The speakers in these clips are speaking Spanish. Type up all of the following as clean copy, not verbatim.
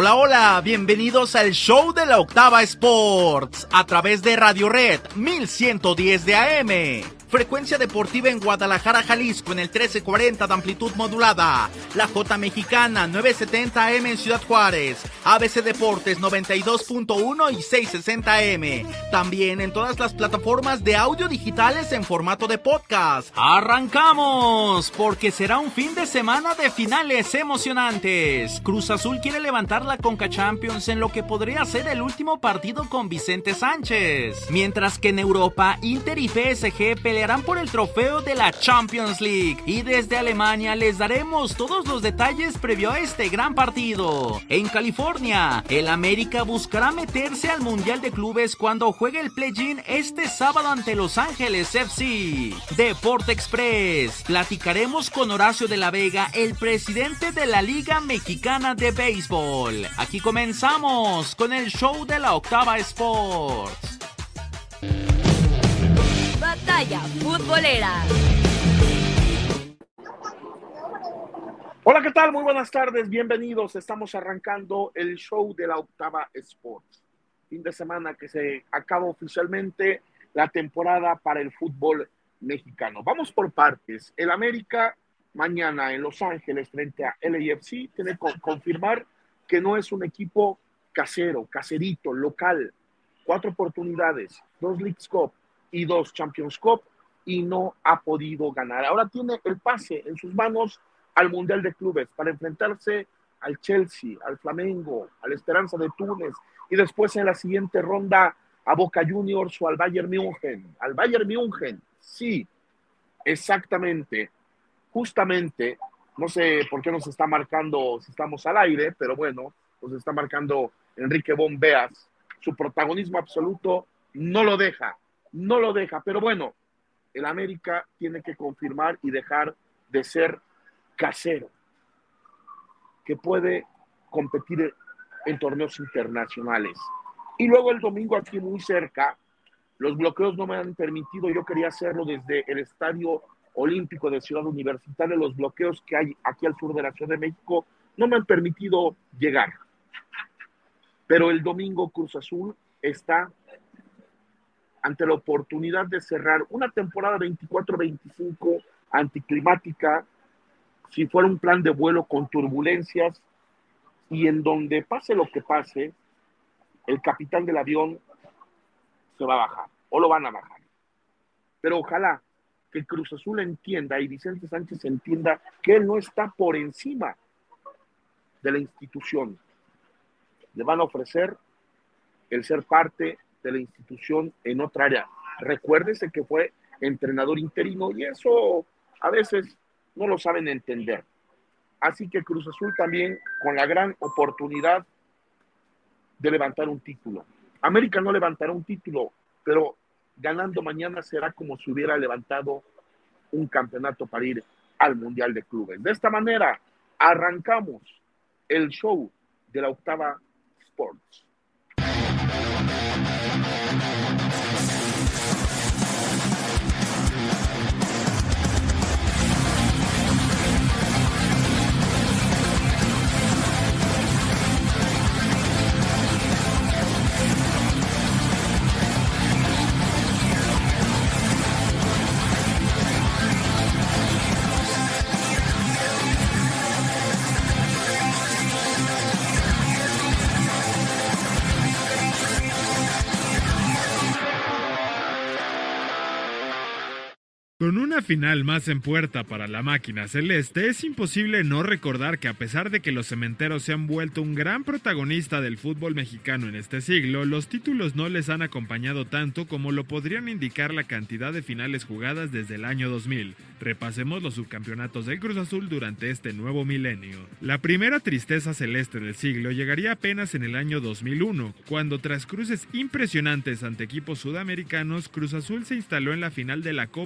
Hola, hola, bienvenidos al show de la Octava Sports, a través de Radio Red 1110 de AM. Frecuencia deportiva en Guadalajara, Jalisco, en el 1340 de amplitud modulada. La J Mexicana, 970 AM en Ciudad Juárez. ABC Deportes, 92.1 y 660 AM. También en todas las plataformas de audio digitales en formato de podcast. ¡Arrancamos! Porque será un fin de semana de finales emocionantes. Cruz Azul quiere levantar la Conca Champions en lo que podría ser el último partido con Vicente Sánchez. Mientras que en Europa, Inter y PSG pelearán por el trofeo de la Champions League. Y desde Alemania les daremos todos los detalles previo a este gran partido. En California, el América buscará meterse al Mundial de Clubes cuando juegue el play-in este sábado ante Los Ángeles FC. Deporte Express. Platicaremos con Horacio de la Vega, el presidente de la Liga Mexicana de Béisbol. Aquí comenzamos con el show de la Octava Sports. Batalla futbolera. Hola, ¿qué tal? Muy buenas tardes, bienvenidos. Estamos arrancando el show de la Octava Sports. Fin de semana que se acaba oficialmente la temporada para el fútbol mexicano. Vamos por partes. El América mañana en Los Ángeles frente a LAFC tiene que confirmar que no es un equipo casero, caserito, local. 4 oportunidades, 2 Leagues Cup y 2 Champions Cup y no ha podido ganar. Ahora tiene el pase en sus manos al Mundial de Clubes para enfrentarse al Chelsea, al Flamengo, al Esperanza de Túnez y después en la siguiente ronda a Boca Juniors o al Bayern München. Al Bayern München, sí, exactamente. Justamente, no sé por qué nos está marcando si estamos al aire, pero bueno, nos está marcando Enrique Bombeas. Su protagonismo absoluto no lo deja, pero bueno, el América tiene que confirmar y dejar de ser casero, que puede competir en torneos internacionales. Y luego el domingo aquí muy cerca, los bloqueos no me han permitido, yo quería hacerlo desde el Estadio Olímpico de Ciudad Universitaria, los bloqueos que hay aquí al sur de la Ciudad de México no me han permitido llegar. Pero el domingo Cruz Azul está ante la oportunidad de cerrar una temporada 24-25 anticlimática, si fuera un plan de vuelo con turbulencias y en donde pase lo que pase, el capitán del avión se va a bajar o lo van a bajar. Pero ojalá que Cruz Azul entienda y Vicente Sánchez entienda que él no está por encima de la institución. Le van a ofrecer el ser parte de la institución en otra área. Recuérdese que fue entrenador interino y eso a veces no lo saben entender. Así que Cruz Azul también con la gran oportunidad de levantar un título. América no levantará un título, pero ganando mañana será como si hubiera levantado un campeonato para ir al Mundial de Clubes. De esta manera arrancamos el show de la Octava Sports. Con una final más en puerta para la máquina celeste, es imposible no recordar que a pesar de que los cementeros se han vuelto un gran protagonista del fútbol mexicano en este siglo, los títulos no les han acompañado tanto como lo podrían indicar la cantidad de finales jugadas desde el año 2000. Repasemos los subcampeonatos del Cruz Azul durante este nuevo milenio. La primera tristeza celeste del siglo llegaría apenas en el año 2001, cuando tras cruces impresionantes ante equipos sudamericanos, Cruz Azul se instaló en la final de la Copa Libertadores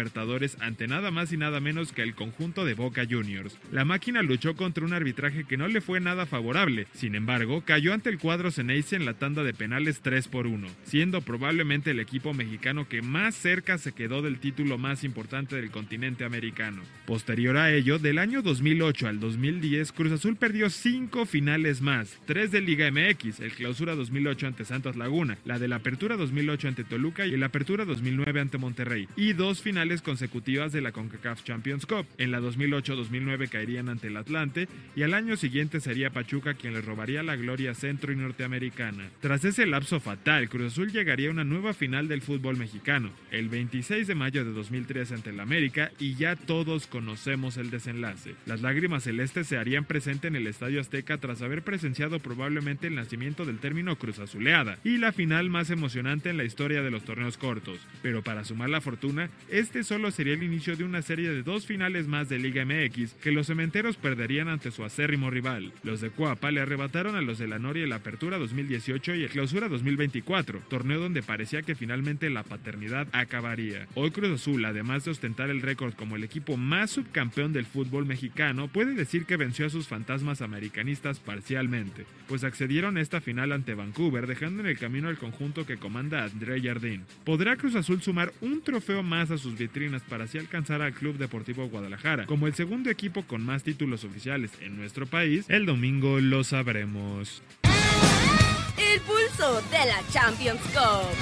Libertadores ante nada más y nada menos que el conjunto de Boca Juniors. La máquina luchó contra un arbitraje que no le fue nada favorable, sin embargo, cayó ante el cuadro Ceneice en la tanda de penales 3-1, siendo probablemente el equipo mexicano que más cerca se quedó del título más importante del continente americano. Posterior a ello, del año 2008 al 2010, Cruz Azul perdió 5 finales más, 3 de Liga MX, el Clausura 2008 ante Santos Laguna, la de la Apertura 2008 ante Toluca y la Apertura 2009 ante Monterrey, y 2 finales consecutivas de la CONCACAF Champions Cup. En la 2008-2009 caerían ante el Atlante y al año siguiente sería Pachuca quien les robaría la gloria centro y norteamericana. Tras ese lapso fatal, Cruz Azul llegaría a una nueva final del fútbol mexicano, el 26 de mayo de 2013 ante el América, y ya todos conocemos el desenlace. Las lágrimas celestes se harían presente en el Estadio Azteca tras haber presenciado probablemente el nacimiento del término Cruz Azuleada y la final más emocionante en la historia de los torneos cortos. Pero para su mala fortuna, este solo sería el inicio de una serie de 2 finales más de Liga MX que los cementeros perderían ante su acérrimo rival. Los de Cuapa le arrebataron a los de la Noria la Apertura 2018 y el Clausura 2024, torneo donde parecía que finalmente la paternidad acabaría. Hoy Cruz Azul, además de ostentar el récord como el equipo más subcampeón del fútbol mexicano, puede decir que venció a sus fantasmas americanistas parcialmente, pues accedieron a esta final ante Vancouver, dejando en el camino al conjunto que comanda André Jardín. ¿Podrá Cruz Azul sumar un trofeo más a sus vitrinas para así alcanzar al Club Deportivo Guadalajara como el segundo equipo con más títulos oficiales en nuestro país? El domingo lo sabremos. El pulso de la Champions Cup.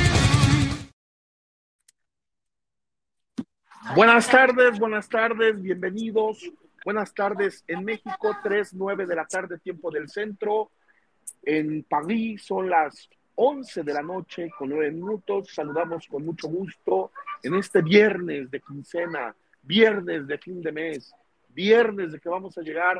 Buenas tardes, bienvenidos. Buenas tardes en México, 3:09 de la tarde, tiempo del centro. En París son las 11 de la noche con 9 minutos. Saludamos con mucho gusto en este viernes de quincena, viernes de fin de mes, viernes de que vamos a llegar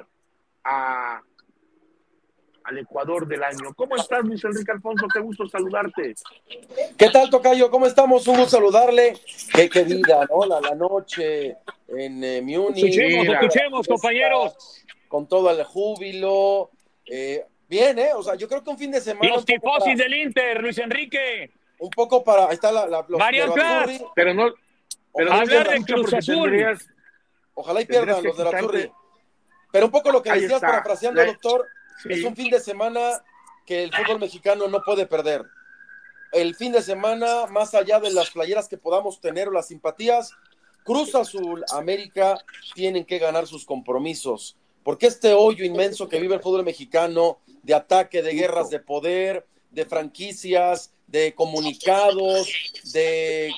al Ecuador del año. ¿Cómo estás, Luis Enrique Alfonso? Qué gusto saludarte. ¿Qué tal, tocayo? ¿Cómo estamos? Un gusto saludarle. Qué vida, ¿no? La noche en Múnich. Escuchemos, compañeros. Con todo el júbilo. Bien, ¿eh? O sea, yo creo que un fin de semana... Los tifosis del Inter, Luis Enrique. Un poco para... Ahí está los Marian Plas. Pero no hablar de Cruz Azul. Ojalá y pierdan los de la Azzurri. Pero un poco lo que decías, parafraseando, doctor, sí. Es un fin de semana que el fútbol mexicano no puede perder. El fin de semana, más allá de las playeras que podamos tener o las simpatías, Cruz Azul, América, tienen que ganar sus compromisos. Porque este hoyo inmenso que vive el fútbol mexicano, de ataque, de guerras de poder, de franquicias, de comunicados, de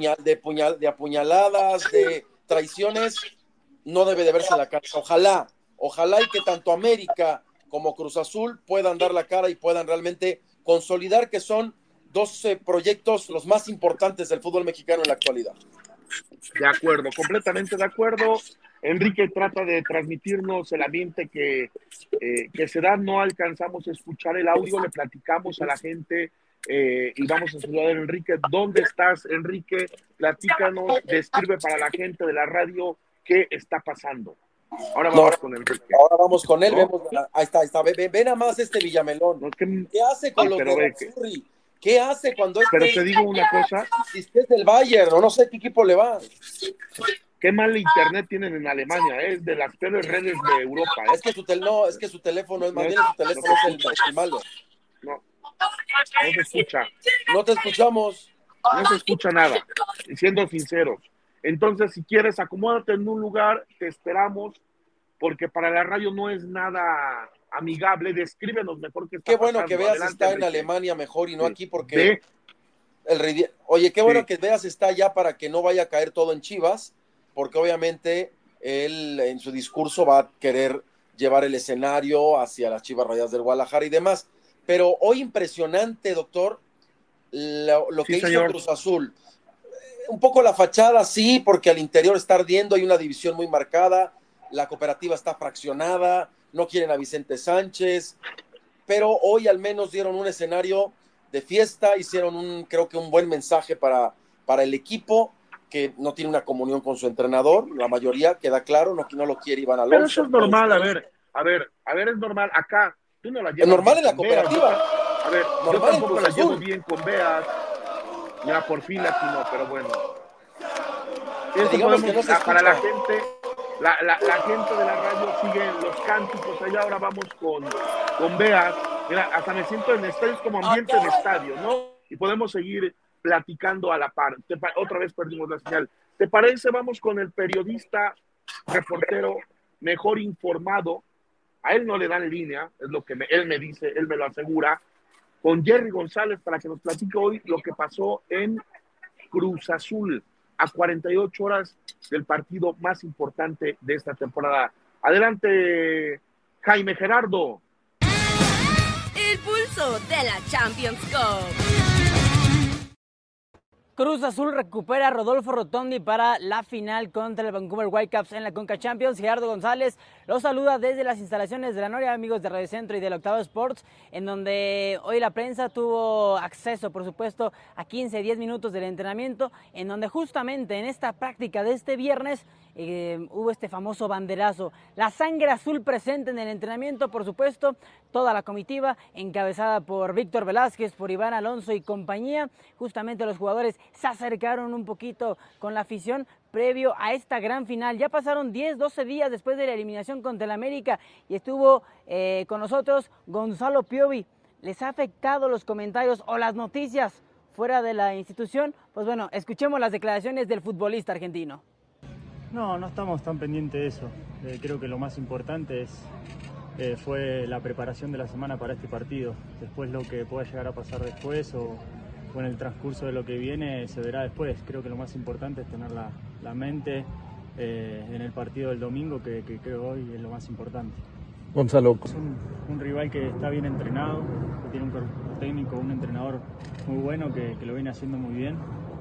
apuñaladas, de traiciones, no debe de verse la cara. Ojalá y que tanto América como Cruz Azul puedan dar la cara y puedan realmente consolidar que son 12 proyectos los más importantes del fútbol mexicano en la actualidad. De acuerdo, completamente de acuerdo. Enrique trata de transmitirnos el ambiente que se da. No alcanzamos a escuchar el audio, le platicamos a la gente y vamos a saludar a Enrique. ¿Dónde estás, Enrique? Platícanos, describe para la gente de la radio qué está pasando. Ahora vamos con Enrique. Ahora vamos con él. ¿No? Ahí está. Ve nada más este Villamelón. No, ¿Qué hace con los de Azzurri? ¿Qué hace cuando Pero te digo una cosa. Si es del Bayern, o no sé qué equipo le va. Qué mal internet tienen en Alemania, es de las peores redes de Europa. Es que su teléfono es más bien su teléfono es el malo. No se escucha. No te escuchamos. No se escucha nada, siendo sinceros. Entonces, si quieres, acomódate en un lugar, te esperamos, porque para la radio no es nada amigable. Descríbenos mejor qué está pasando. Qué bueno que Veas Adelante, está Enrique. en Alemania mejor y no aquí, porque oye, qué bueno que Veas está allá para que no vaya a caer todo en Chivas, porque obviamente él en su discurso va a querer llevar el escenario hacia las Chivas Rayadas del Guadalajara y demás. Pero hoy impresionante, doctor, lo que hizo Cruz Azul. Un poco la fachada, sí, porque al interior está ardiendo, hay una división muy marcada, la cooperativa está fraccionada, no quieren a Vicente Sánchez, pero hoy al menos dieron un escenario de fiesta, hicieron creo que un buen mensaje para el equipo, que no tiene una comunión con su entrenador, la mayoría, queda claro, no lo quiere Iván Alonso. Pero eso es normal, a ver, es normal, acá, tú no la llevas. Es normal en la cooperativa. Beas. A ver, yo tampoco la llevo bien con Beas. Ya por fin aquí no, pero bueno. Eso digamos podemos, que no se para la escucha. gente, la gente de la radio sigue los cánticos. Allá ahora vamos con Bea. Mira, hasta me siento en estadios como ambiente de estadio, ¿no? Y podemos seguir platicando a la par. Otra vez perdimos la señal. ¿Te parece? Vamos con el periodista, reportero mejor informado. A él no le dan línea, es lo que él me dice, él me lo asegura. Con Jerry González para que nos platique hoy lo que pasó en Cruz Azul a 48 horas del partido más importante de esta temporada. Adelante, Jaime Gerardo. El pulso de la Champions Cup. Cruz Azul recupera a Rodolfo Rotondi para la final contra el Vancouver Whitecaps en la Conca Champions. Gerardo González los saluda desde las instalaciones de la Noria, amigos de Radio Centro y del Octavo Sports, en donde hoy la prensa tuvo acceso, por supuesto, a 15-10 minutos del entrenamiento, en donde justamente en esta práctica de este viernes hubo este famoso banderazo. La sangre azul presente en el entrenamiento, por supuesto, toda la comitiva encabezada por Víctor Velázquez, por Iván Alonso y compañía. Justamente los jugadores se acercaron un poquito con la afición previo a esta gran final. Ya pasaron 10-12 días después de la eliminación contra el América y estuvo con nosotros Gonzalo Piovi. ¿Les ha afectado los comentarios o las noticias fuera de la institución? Pues bueno, escuchemos las declaraciones del futbolista argentino. No estamos tan pendientes de eso. Creo que lo más importante fue la preparación de la semana para este partido. Después lo que pueda llegar a pasar después o en el transcurso de lo que viene se verá después. Creo que lo más importante es tener la mente en el partido del domingo, que creo hoy es lo más importante. Gonzalo. Es un rival que está bien entrenado, que tiene un cuerpo técnico, un entrenador muy bueno que lo viene haciendo muy bien,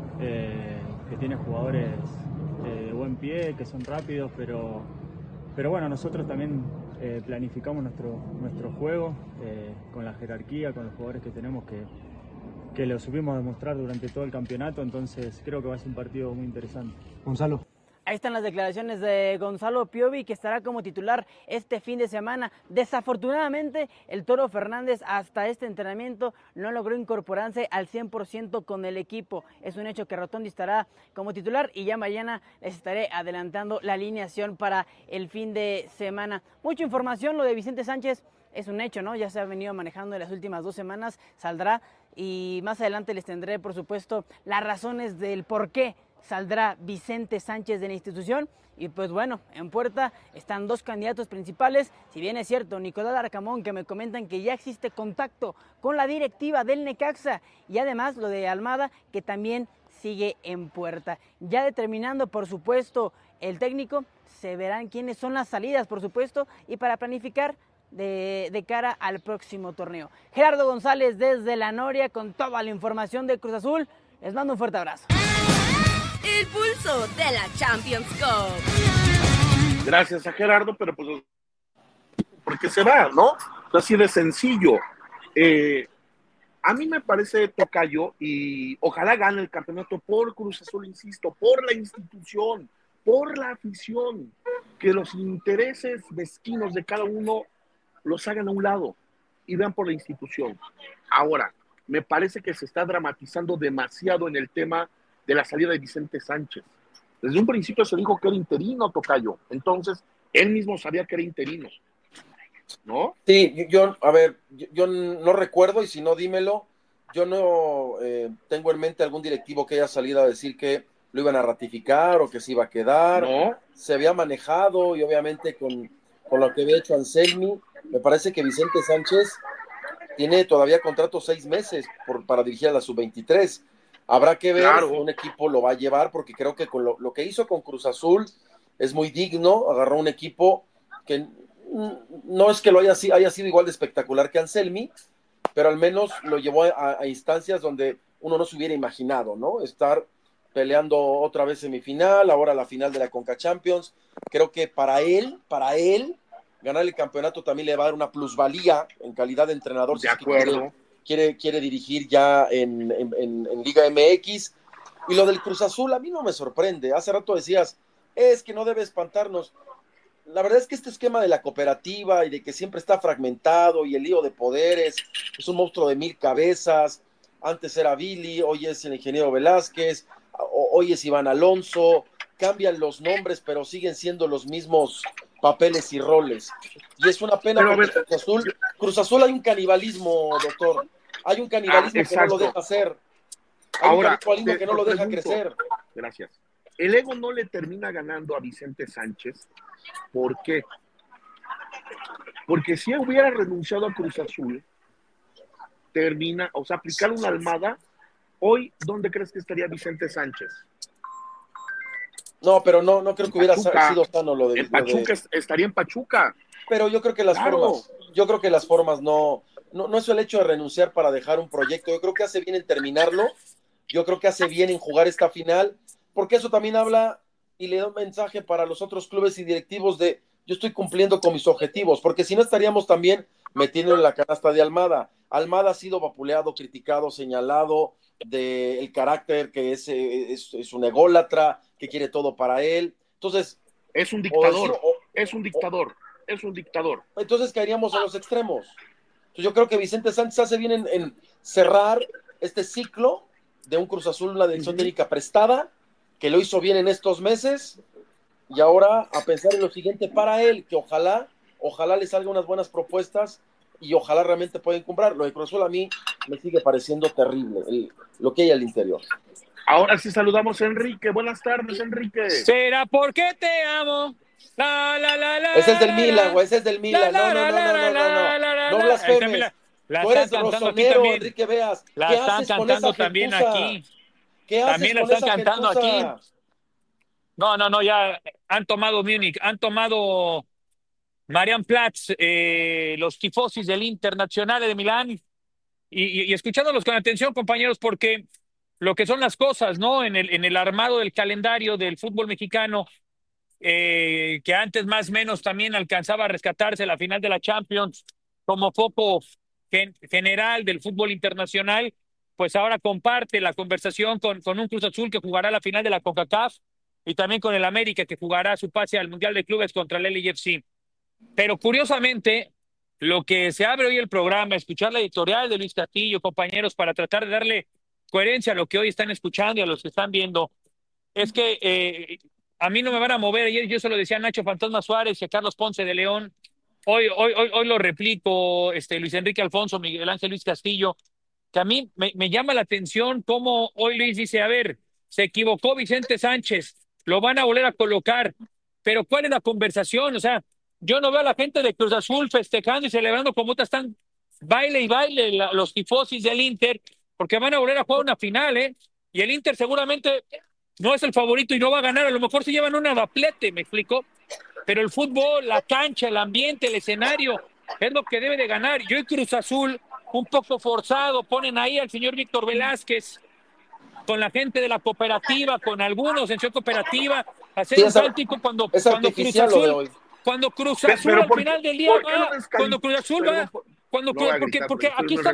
que tiene jugadores de buen pie, que son rápidos, pero bueno, nosotros también planificamos nuestro juego con la jerarquía, con los jugadores que tenemos que lo supimos demostrar durante todo el campeonato, entonces creo que va a ser un partido muy interesante. Gonzalo. Ahí están las declaraciones de Gonzalo Piovi, que estará como titular este fin de semana. Desafortunadamente, el Toro Fernández hasta este entrenamiento no logró incorporarse al 100% con el equipo. Es un hecho que Rotondi estará como titular y ya mañana les estaré adelantando la alineación para el fin de semana. Mucha información, lo de Vicente Sánchez es un hecho, ¿no? Ya se ha venido manejando en las últimas 2 semanas, saldrá y más adelante les tendré, por supuesto, las razones del por qué saldrá Vicente Sánchez de la institución. Y pues bueno, en puerta están 2 candidatos principales. Si bien es cierto, Nicolás Arcamón, que me comentan que ya existe contacto con la directiva del Necaxa, y además lo de Almada, que también sigue en puerta. Ya determinando, por supuesto, el técnico, se verán quiénes son las salidas, por supuesto, y para planificar de cara al próximo torneo. Gerardo González desde la Noria con toda la información de Cruz Azul. Les mando un fuerte abrazo. El pulso de la Champions Cup. Gracias a Gerardo, pero pues porque se va, ¿no? Así de sencillo. A mí me parece, tocayo, y ojalá gane el campeonato por Cruz Azul, insisto, por la institución, por la afición, que los intereses mezquinos de cada uno los hagan a un lado y vean por la institución. Ahora, me parece que se está dramatizando demasiado en el tema de la salida de Vicente Sánchez. Desde un principio se dijo que era interino, tocayo. Entonces, él mismo sabía que era interino, ¿no? Sí, yo no recuerdo, y si no, dímelo. Yo no tengo en mente algún directivo que haya salido a decir que lo iban a ratificar o que se iba a quedar. No. Se había manejado, y obviamente con lo que había hecho Anselmi, me parece que Vicente Sánchez tiene todavía contrato 6 meses para dirigir a la sub-23. Habrá que ver, claro, un equipo lo va a llevar, porque creo que con lo que hizo con Cruz Azul es muy digno. Agarró un equipo que no es que lo haya sido igual de espectacular que Anselmi, pero al menos lo llevó a instancias donde uno no se hubiera imaginado, ¿no? Estar peleando otra vez semifinal, ahora la final de la Conca Champions. Creo que para él, ganar el campeonato también le va a dar una plusvalía en calidad de entrenador. De acuerdo. Quiere dirigir ya en Liga MX. Y lo del Cruz Azul a mí no me sorprende. Hace rato decías, es que no debe espantarnos. La verdad es que este esquema de la cooperativa y de que siempre está fragmentado y el lío de poderes, es un monstruo de 1000 cabezas. Antes era Billy, hoy es el ingeniero Velázquez, hoy es Iván Alonso. cambian los nombres, pero siguen siendo los mismos papeles y roles. Y es una pena porque Cruz Azul hay un canibalismo, doctor. Hay un canibalismo que no lo deja hacer. Hay un canibalismo que no lo deja crecer. Gracias. El ego no le termina ganando a Vicente Sánchez. ¿Por qué? Porque si hubiera renunciado a Cruz Azul, aplicar una Almada, hoy, ¿dónde crees que estaría Vicente Sánchez? No, pero no creo que hubiera sido sano lo de Pachuca. Estaría en Pachuca. Pero yo creo que las formas no es el hecho de renunciar para dejar un proyecto. Yo creo que hace bien en terminarlo. Yo creo que hace bien en jugar esta final, porque eso también habla y le da un mensaje para los otros clubes y directivos de yo estoy cumpliendo con mis objetivos, porque si no estaríamos también metiendo en la canasta de Almada. Almada ha sido vapuleado, criticado, señalado del carácter que es un ególatra, que quiere todo para él. Entonces, es un dictador, es un dictador. Entonces caeríamos a los extremos. Entonces, yo creo que Vicente Sánchez hace bien en cerrar este ciclo de un Cruz Azul, una dirección técnica prestada, que lo hizo bien en estos meses, y ahora a pensar en lo siguiente para él, que ojalá le salgan unas buenas propuestas y ojalá realmente puedan comprar. Lo de Cruz Azul a mí me sigue pareciendo terrible, lo que hay al interior. Ahora sí saludamos a Enrique. Buenas tardes, Enrique. ¿Será porque te amo? Ese es del Milan, güey, ese es del Milan. No blasfemes. Tú eres rosonero, Enrique Veas. La están cantando también aquí. ¿Qué haces también la con están esa cantando gentuza? aquí. No, ya han tomado Múnich, han tomado Marianplatz, los tifosis del Internazionale de Milán, y escuchándolos con atención, compañeros, porque lo que son las cosas, ¿no? En el armado del calendario del fútbol mexicano, que antes más o menos también alcanzaba a rescatarse la final de la Champions como foco general del fútbol internacional, pues ahora comparte la conversación con un Cruz Azul que jugará la final de la CONCACAF y también con el América que jugará su pase al Mundial de Clubes contra el LAFC. Pero curiosamente, lo que se abre hoy el programa, escuchar la editorial de Luis Castillo, compañeros, para tratar de darle coherencia a lo que hoy están escuchando y a los que están viendo, es que a mí no me van a mover. Ayer yo se lo decía a Nacho Fantasma Suárez y a Carlos Ponce de León. Hoy lo replico, Luis Enrique Alfonso, Miguel Ángel Luis Castillo, que a mí me llama la atención cómo hoy Luis dice, a ver, se equivocó Vicente Sánchez, lo van a volver a colocar, pero ¿cuál es la conversación? O sea, yo no veo a la gente de Cruz Azul festejando y celebrando como están baile y baile los tifosis del Inter, porque van a volver a jugar una final, y el Inter seguramente no es el favorito y no va a ganar, a lo mejor se llevan una daplete, ¿me explico? Pero el fútbol, la cancha, el ambiente, el escenario, es lo que debe de ganar. Yo y Cruz Azul, un poco forzado, ponen ahí al señor Víctor Velázquez, con la gente de la cooperativa, con algunos en su cooperativa, hacer un cántico cuando Cruz Azul, al final del día va, cuando Cruz Azul va, porque aquí está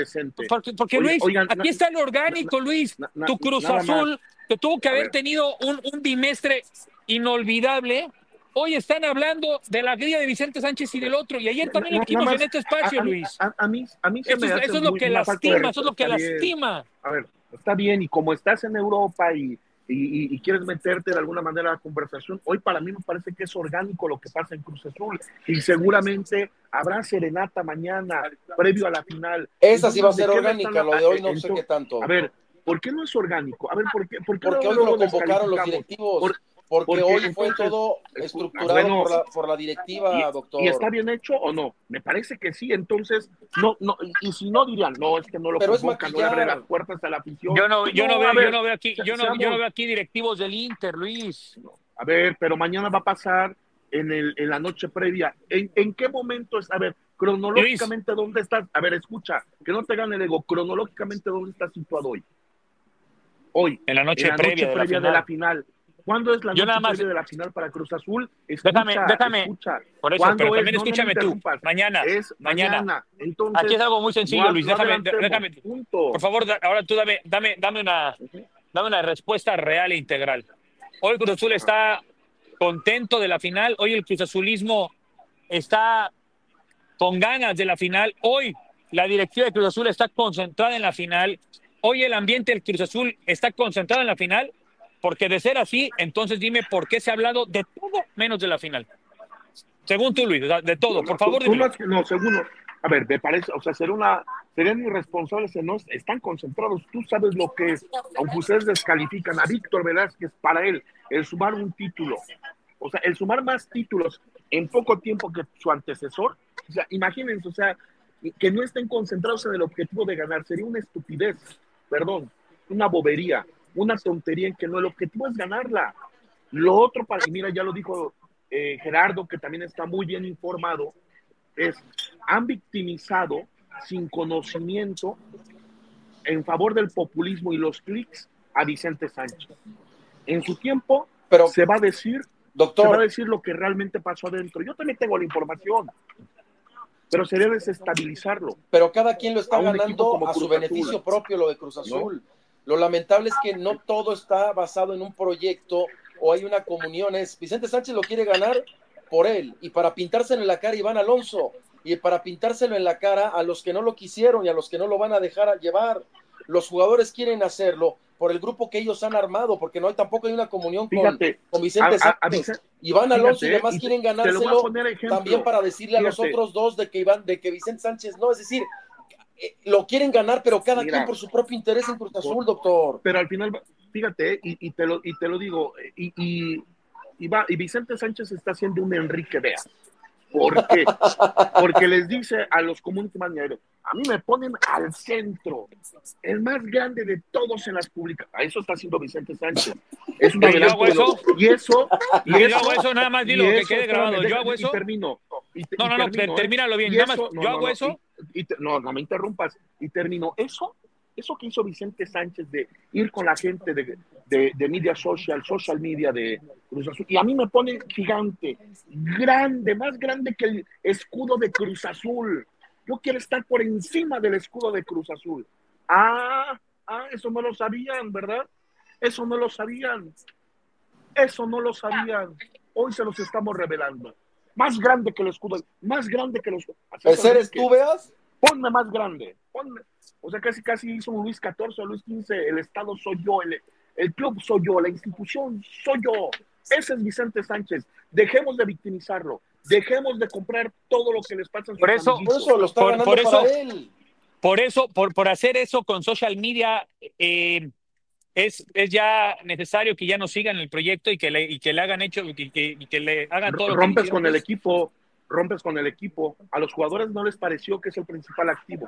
Luis, aquí está lo orgánico, Luis. Tu Cruz Azul, que tuvo que haber tenido un bimestre inolvidable. Hoy están hablando de la grilla de Vicente Sánchez y del otro, y ayer también lo dijimos en este espacio, Luis. A mí se me hace eso es lo que lastima, eso es lo que lastima. A ver, está bien, y como estás en Europa y quieres meterte de alguna manera a la conversación, hoy para mí me parece que es orgánico lo que pasa en Cruz Azul, y seguramente habrá serenata mañana, previo a la final. Esa sí va a ser orgánica, lo de hoy no sé qué tanto. A ver, ¿por qué no es orgánico? A ver, ¿por qué porque hoy no lo convocaron los directivos. Porque hoy fue todo estructurado por la directiva, doctor. ¿Y está bien hecho o no? Me parece que sí, entonces, no, y si no dirían, no, es que no lo convocan, no le abre las puertas a la afición. Yo no veo aquí directivos del Inter, Luis. A ver, pero mañana va a pasar en la noche previa. ¿En qué momento es? A ver, cronológicamente, Luis, ¿dónde estás? A ver, escucha, que no te gane el ego, cronológicamente, ¿dónde estás situado hoy? Hoy. En la noche previa de la final. ¿Cuándo es la noche previa de la final para Cruz Azul? Déjame. Por eso, pero también escúchame tú. Mañana. Entonces, aquí es algo muy sencillo, Luis. Déjame. Por favor, ahora tú dame una respuesta real e integral. Hoy Cruz Azul está contento de la final. Hoy el Cruz Azulismo está con ganas de la final. Hoy la directiva de Cruz Azul está concentrada en la final. Hoy el ambiente del Cruz Azul está concentrado en la final. porque de ser así, entonces dime por qué se ha hablado de todo menos de la final. Según tú, Luis, de todo, por favor, dime. No, según, a ver, me parece, o sea, serían irresponsables, no están concentrados. Tú sabes lo que es, aunque ustedes descalifican a Víctor Velázquez, para él, el sumar un título, o sea, el sumar más títulos en poco tiempo que su antecesor, o sea, imagínense, o sea, que no estén concentrados en el objetivo de ganar, sería una estupidez, perdón, una bobería, una tontería en que no, el objetivo es ganarla. Lo otro, y mira, ya lo dijo Gerardo, que también está muy bien informado, han victimizado sin conocimiento en favor del populismo y los clics a Vicente Sánchez. En su tiempo se va a decir, doctor, se va a decir lo que realmente pasó adentro. Yo también tengo la información, pero sería desestabilizarlo. Pero cada quien lo está ganando a su beneficio propio, lo de Cruz Azul. ¿No? Lo lamentable es que no todo está basado en un proyecto o hay una comunión. Vicente Sánchez lo quiere ganar por él y para pintárselo en la cara a Iván Alonso y para pintárselo en la cara a los que no lo quisieron y a los que no lo van a dejar llevar. Los jugadores quieren hacerlo por el grupo que ellos han armado, porque tampoco hay una comunión con Vicente Sánchez. Iván Alonso y demás quieren ganárselo también para decirle a los otros dos de que Vicente Sánchez no, es decir, lo quieren ganar, pero cada quien por su propio interés en Cruz Azul, doctor. Pero al final, fíjate, y te lo digo, y Vicente Sánchez está haciendo un Enrique Vea. ¿Por qué? Porque les dice a los community managers, a mí me ponen al centro, el más grande de todos en las públicas. A eso está haciendo Vicente Sánchez. Es una ¿Yo hago eso? Yo hago eso, nada más dilo, que quede grabado. ¿Yo hago eso? Termino. Termínalo bien. Nada más, ¿yo hago eso? No me interrumpas. Y termino. Eso que hizo Vicente Sánchez de ir con la gente de media social media de Cruz Azul, y a mí me ponen gigante, grande, más grande que el escudo de Cruz Azul. Yo quiero estar por encima del escudo de Cruz Azul. Eso no lo sabían, ¿verdad? Eso no lo sabían. Hoy se los estamos revelando. Más grande que el escudo, más grande que los... ¿Ese eres tú, Veas? Ponme más grande, o sea, casi hizo un Luis XIV o Luis XV, el Estado soy yo, el club soy yo, la institución soy yo. Ese es Vicente Sánchez. Dejemos de victimizarlo, dejemos de comprar todo lo que les pasa en sus amiguitos. Por eso lo está ganando para él. Por hacer eso con social media, es ya necesario que ya no sigan el proyecto y que le hagan hecho y que le hagan todo lo que rompes con el equipo. A los jugadores no les pareció que es el principal activo.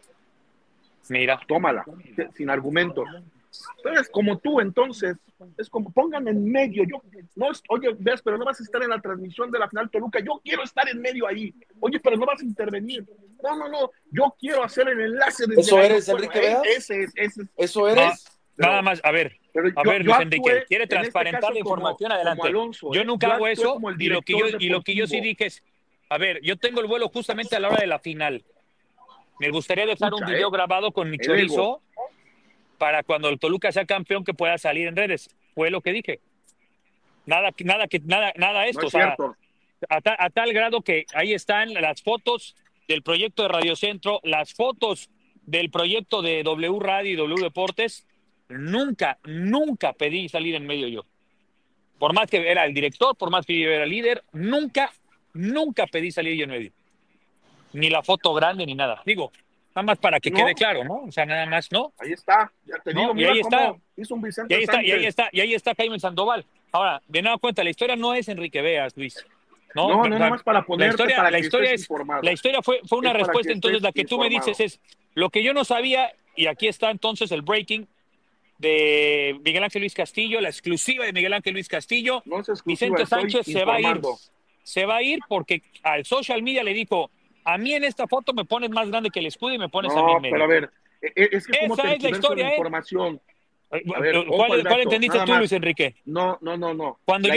Mira. Tómala, sin argumentos. Entonces, como tú, entonces, es como pongan en medio. Oye, ves, pero no vas a estar en la transmisión de la final Toluca. Yo quiero estar en medio ahí. Oye, pero no vas a intervenir. No. Yo quiero hacer el enlace de. ¿Eso eres, Enrique Vea? Ese es. ¿Eso eres? Nada más, a ver, Luis Enrique, quiere transparentar la información, adelante. Alonso, yo nunca hago eso, y lo que yo sí dije es, a ver, yo tengo el vuelo justamente a la hora de la final. Me gustaría dejar un video grabado con mi chorizo para cuando el Toluca sea campeón que pueda salir en redes. Fue lo que dije. Nada esto, no es cierto. A tal grado que ahí están las fotos del proyecto de Radio Centro, las fotos del proyecto de W Radio y W Deportes. Nunca pedí salir en medio yo. Por más que era el director, por más que yo era el líder, nunca pedí salir yo en medio. Ni la foto grande ni nada. Digo, nada más para que quede claro, ¿no? O sea, nada más, ¿no? Ahí está, ya te digo, mira cómo hizo un Vicente Sánchez. Y ahí está Jaime Sandoval. Ahora, de nada cuenta, la historia no es Enrique Veas, Luis. No, nada más para ponerte la historia fue una respuesta, entonces la que tú me dices es, lo que yo no sabía, y aquí está entonces el breaking de Miguel Ángel Luis Castillo, la exclusiva de Miguel Ángel Luis Castillo. No es Vicente Sánchez se va a ir porque al social media le dijo, a mí en esta foto me pones más grande que el escudo y me pones a mí en medio. Pero a ver, es que como esa es la historia, la información. ¿Cuál entendiste tú, Luis Enrique? No. Cuando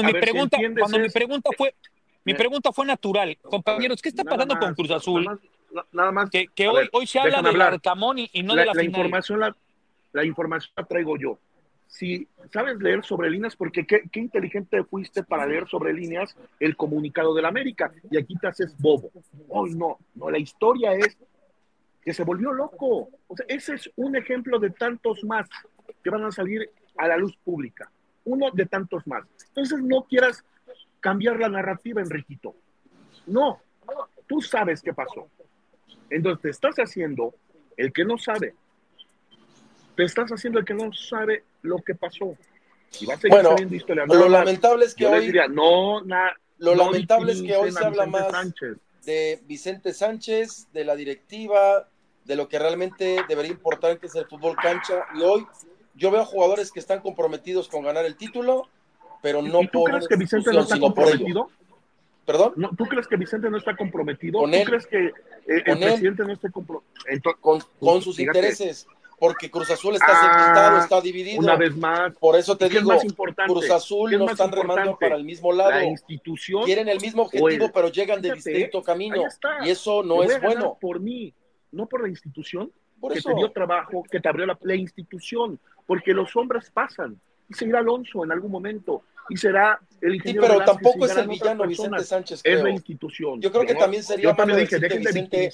mi pregunta fue natural. Compañeros, ¿qué está pasando con Cruz Azul? Nada más. Que hoy se habla del Arcamón y no de la final. La información la traigo yo. Si sabes leer sobre líneas, porque qué inteligente fuiste para leer sobre líneas el comunicado del América, y aquí te haces bobo. No, la historia es que se volvió loco. O sea, ese es un ejemplo de tantos más que van a salir a la luz pública, uno de tantos más. Entonces no quieras cambiar la narrativa, Enriquito. No, tú sabes qué pasó. Entonces te estás haciendo el que no sabe. Te estás haciendo el que no sabe lo que pasó. Y va a seguir saliendo historia. Lo lamentable es que hoy... Diría, lo lamentable es que hoy se habla más Sánchez. De Vicente Sánchez, de la directiva, de lo que realmente debería importar, que es el fútbol cancha. Y hoy yo veo jugadores que están comprometidos con ganar el título, pero no por... ¿Tú crees que Vicente no está comprometido? ¿Perdón? No, ¿tú crees que Vicente no está comprometido? ¿Con ¿Tú él? crees que el presidente no esté comprometido? Con sus intereses, porque Cruz Azul está segmentado, está dividido. Una vez más. Por eso te digo, Cruz Azul no están importante? remando para el mismo lado. La institución. Quieren el mismo objetivo, pero llegan de distinto camino. Y eso no es bueno. Por mí, no por la institución, por que eso te dio trabajo, que te abrió la institución, porque los hombres pasan. Y seguirá Alonso en algún momento. Y será el ingeniero. Sí, pero Velázquez, tampoco es el villano Vicente Sánchez, creo. Es la institución. Yo creo que también sería malo decir que Vicente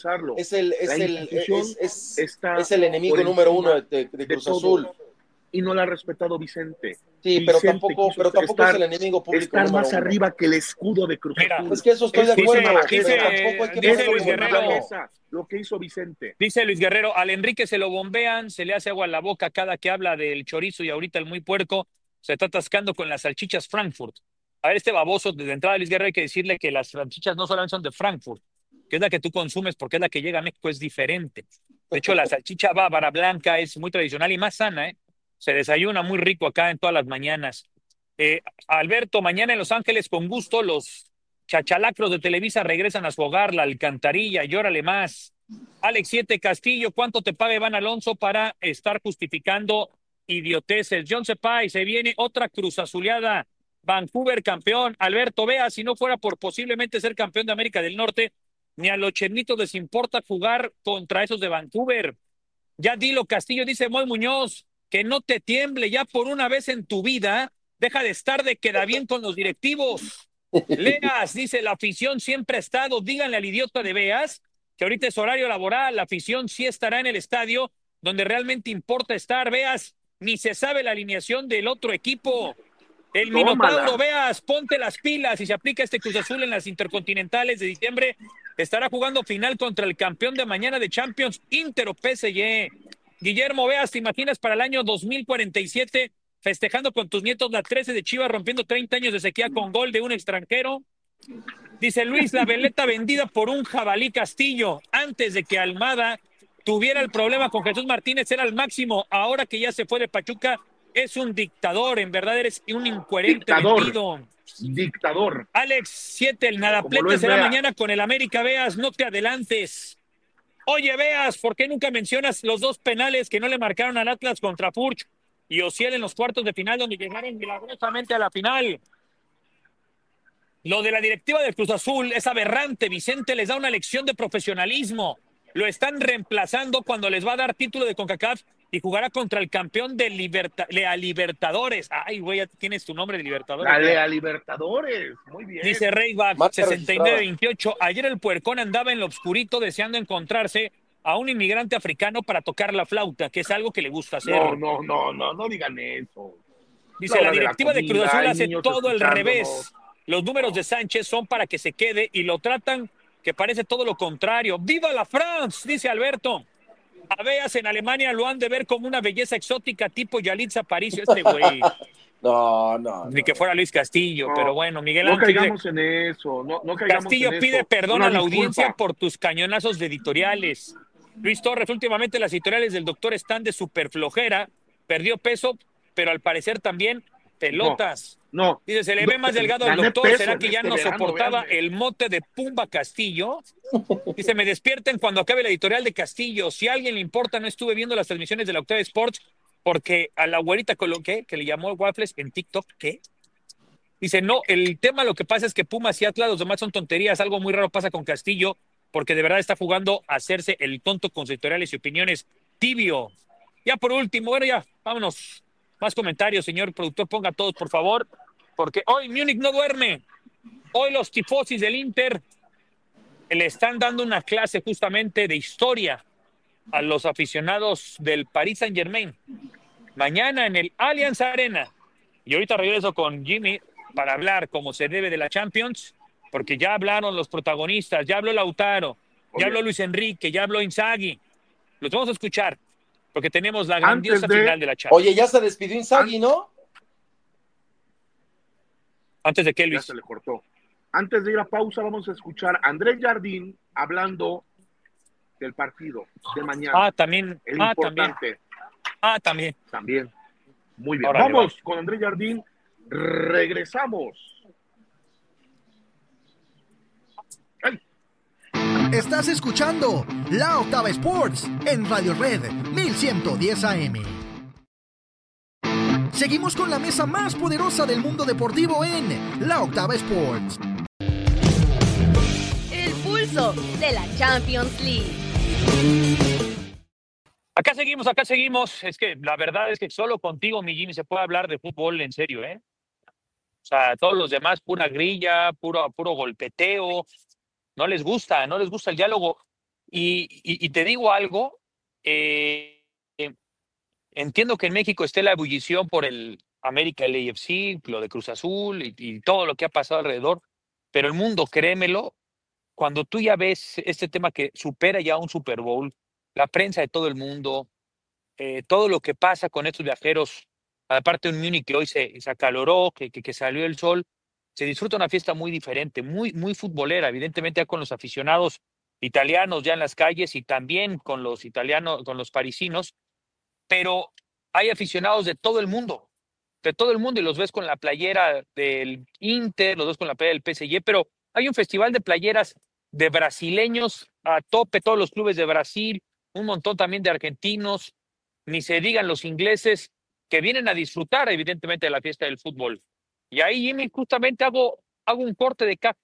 es el enemigo número uno de Cruz Azul. Y no la ha respetado Vicente. Sí, pero tampoco es el enemigo público. Estar más arriba que el escudo de Cruz Azul. Es que eso estoy de acuerdo. Tampoco hay que dice Luis Guerrero, lo que hizo Vicente. Dice Luis Guerrero, al Enrique se lo bombean, se le hace agua en la boca cada que habla del chorizo y ahorita el muy puerco se está atascando con las salchichas Frankfurt. A ver, este baboso, desde entrada Luis Guerrero hay que decirle que las salchichas no solamente son de Frankfurt, que es la que tú consumes porque es la que llega a México, es diferente. De hecho, la salchicha bávara blanca es muy tradicional y más sana, ¿eh? Se desayuna muy rico acá en todas las mañanas. Alberto, mañana en Los Ángeles, con gusto, los chachalacros de Televisa regresan a su hogar, la alcantarilla, y órale más. Alex 7 Castillo, ¿cuánto te paga Iván Alonso para estar justificando idioteces? John Cepay, se viene otra Cruz Azuleada. Vancouver campeón. Alberto, vea, si no fuera por posiblemente ser campeón de América del Norte, ni a los chernitos les importa jugar contra esos de Vancouver. Ya dilo, Castillo, dice Moy Muñoz, que no te tiemble ya por una vez en tu vida. Deja de estar de queda bien con los directivos. Leas, dice, la afición siempre ha estado. Díganle al idiota de Veas que ahorita es horario laboral, la afición sí estará en el estadio donde realmente importa estar. Veas, ni se sabe la alineación del otro equipo. El Minotauro, Veas, ponte las pilas y se aplica este Cruz Azul en las intercontinentales de diciembre. Estará jugando final contra el campeón de mañana de Champions, Inter o PSG. Guillermo, Veas, ¿te imaginas para el año 2047 festejando con tus nietos la 13 de Chivas, rompiendo 30 años de sequía con gol de un extranjero? Dice Luis, la veleta vendida por un jabalí Castillo. Antes de que Almada tuviera el problema con Jesús Martínez, era el máximo. Ahora que ya se fue de Pachuca, es un dictador. En verdad eres un incoherente vendido. Dictador. Alex 7, el nadaplete será mañana con el América. Veas, no te adelantes. Oye, Veas, ¿por qué nunca mencionas los dos penales que no le marcaron al Atlas contra Furch y Ociel en los cuartos de final, donde llegaron milagrosamente a la final? Lo de la directiva del Cruz Azul es aberrante. Vicente les da una lección de profesionalismo. Lo están reemplazando cuando les va a dar título de CONCACAF y jugará contra el campeón de Libertadores. Ay, güey, ya tienes tu nombre de Libertadores. La Lea Libertadores, muy bien. Dice Reyback 69-28. Ayer el puercón andaba en lo oscurito deseando encontrarse a un inmigrante africano para tocar la flauta, que es algo que le gusta hacer. No digan eso. Dice, la directiva de Cruz Azul hace todo al revés. Los números de Sánchez son para que se quede y lo tratan que parece todo lo contrario. ¡Viva la France!, dice Alberto. A Veas en Alemania lo han de ver como una belleza exótica tipo Yalitza Aparicio, este güey. No. Ni que fuera Luis Castillo, pero bueno, Miguel Ángel. No caigamos en eso, no caigamos Castillo en pide eso. perdón a la audiencia por tus cañonazos de editoriales. Luis Torres, últimamente las editoriales del doctor están de súper flojera, perdió peso, pero al parecer también pelotas. No. Dice, se le ve más delgado al doctor, ¿será que ya no soportaba el mote de Pumba Castillo? Dice, me despierten cuando acabe la editorial de Castillo. Si a alguien le importa, no estuve viendo las transmisiones de la Octava Sports porque a la güerita coloqué, que le llamó Waffles en TikTok, ¿qué? Dice, no, el tema lo que pasa es que Pumas y Atlas, los demás son tonterías, algo muy raro pasa con Castillo, porque de verdad está jugando a hacerse el tonto con sus editoriales y opiniones. Tibio. Ya por último, bueno, ya, vámonos. Más comentarios, señor productor, ponga todos, por favor, porque hoy Múnich no duerme. Hoy los tifosis del Inter le están dando una clase justamente de historia a los aficionados del Paris Saint-Germain. mañana en el Allianz Arena. Y ahorita regreso con Jimmy para hablar como se debe de la Champions, porque ya hablaron los protagonistas, ya habló Lautaro, ya habló Luis Enrique, ya habló Inzaghi. Los vamos a escuchar, porque tenemos la grandiosa final de la Champions. Oye, ya se despidió Inzaghi, ¿no? ¿Antes de qué, Luis? Ya se le cortó. Antes de ir a pausa, vamos a escuchar a Andrés Jardín hablando del partido de mañana. También. El importante. También. También. Muy bien. Órale, vamos con Andrés Jardín. Regresamos. ¡Ay! Estás escuchando La Octava Sports en Radio Red 1110 AM. Seguimos con la mesa más poderosa del mundo deportivo en La Octava Sports. El pulso de la Champions League. Acá seguimos. Es que la verdad es que solo contigo, mi Jimmy, se puede hablar de fútbol en serio, ¿eh? O sea, todos los demás, pura grilla, puro golpeteo. No les gusta el diálogo. Y te digo algo, entiendo que en México esté la ebullición por el América, el AFC, lo de Cruz Azul y todo lo que ha pasado alrededor, pero el mundo, créemelo, cuando tú ya ves este tema que supera ya un Super Bowl, la prensa de todo el mundo, todo lo que pasa con estos viajeros, aparte de un Múnich que hoy se acaloró, que salió el sol, se disfruta una fiesta muy diferente, muy, muy futbolera, evidentemente ya con los aficionados italianos ya en las calles y también con los italianos, con los parisinos, pero hay aficionados de todo el mundo, y los ves con la playera del Inter, los ves con la playera del PSG, pero hay un festival de playeras de brasileños a tope, todos los clubes de Brasil, un montón también de argentinos, ni se digan los ingleses, que vienen a disfrutar evidentemente de la fiesta del fútbol. Y ahí, Jimmy, justamente hago un corte de caja,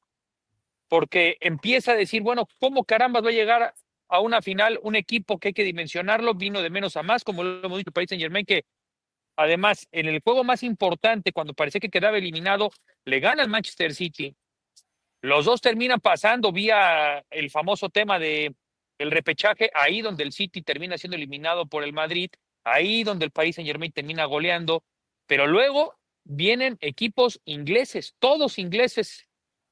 porque empieza a decir, bueno, ¿cómo carambas va a llegar a una final un equipo que hay que dimensionarlo? Vino de menos a más, como lo hemos dicho, Paris Saint-Germain, que además en el juego más importante, cuando parecía que quedaba eliminado, le gana al Manchester City. Los dos terminan pasando vía el famoso tema de el repechaje, ahí donde el City termina siendo eliminado por el Madrid, ahí donde el Paris Saint-Germain termina goleando, pero luego vienen equipos ingleses, todos ingleses.